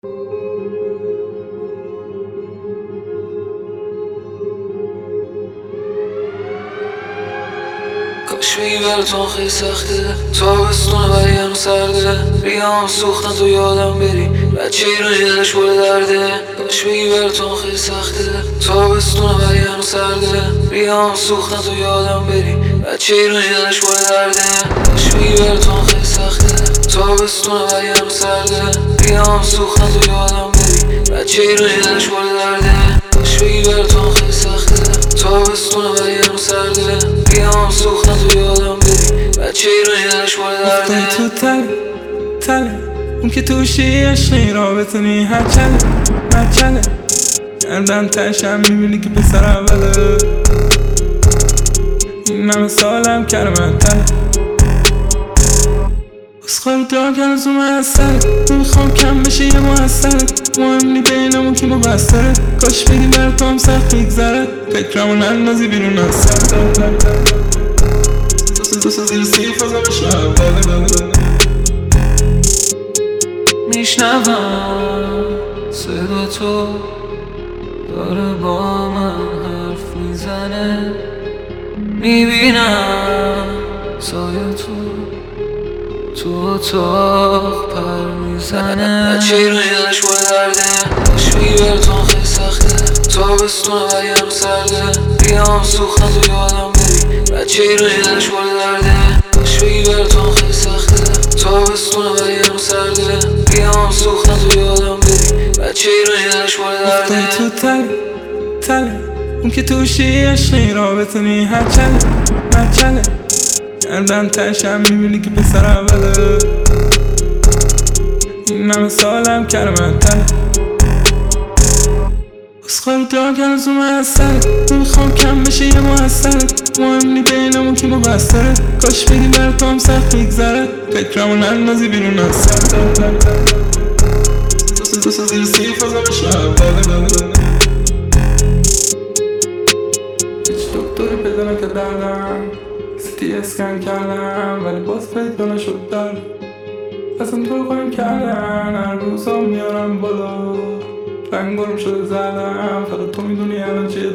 کاش بگی براتون خیلی سخته، تابستونه ولی هنوز سرده، ریهام سوختن تو یادم بری، بچه ایران جلش بوده درده. کاش بگی براتون خیلی سخته، تابستونه ولی هنوز سرده، ریهام سوختن تو یادم بری، بچه ایران جلش بوده درده. کاش بگی براتون خیلی سخته، تابستونه ولی هنوز سرده، ریهام سوختن تو یادم بری، بچه ایران جلش بوده درده. کاش بگی براتون خیلی سخته، تابستونه ولی هنوز سرده، ریهام سوختن تو یادم بری، بچه ایران جلش بوده درده. افتادی تو تله اون که توشی عشقی را بتونی هر چله گردن تشم میبینی که پسر اوله. این همه سالم کرمه تله بسخار دار کنز اومه از سرت، میخوام کم بشه یه محصرت، مهم نی بینمون که مبستره. کاش بگی بر تو هم سخت میگذره، فکرمون اندازی بیرون از سر تو زیر سیف ازم شب میشنوم صدا تو داره با من حرف میزنه، میبینم سایه تو اتاق پر میزنه، بچه ایران جلش بوده درده. کاش بگی براتون خیلی سخته، تابستونه ولی هنوز سرده، ریهام سوختن تو یادم بری، بچه ایران جلش بوده درده. کاش بگی براتون خیلی سخته، تابستونه ولی هنوز سرده، ریهام سوختن تو یادم بری، بچه ایران جلش بوده درده. افتادی تو تله اون که توشی عشقی را بتونی هر چله گردن تشم میبینی که پسر اوله. این همه سالم کرمه تله بسخار دار کنز اومه از سرت، میخوام کم بشه یه محصرت، مهم نی بینمون که مبستره. کاش بگی بر تو هم سخت میگذره، فکرمون اندازی بیرون از سر تو زیر سیف ازم شب هیچ دکتری پیدا نکردم، سیتی اسکن کردم ولی باز پیدا نشد در اصلا تو قایم کردن. هر روزا میارم بالا رنگارم شده زدم، فقط تو میدونی الان چیه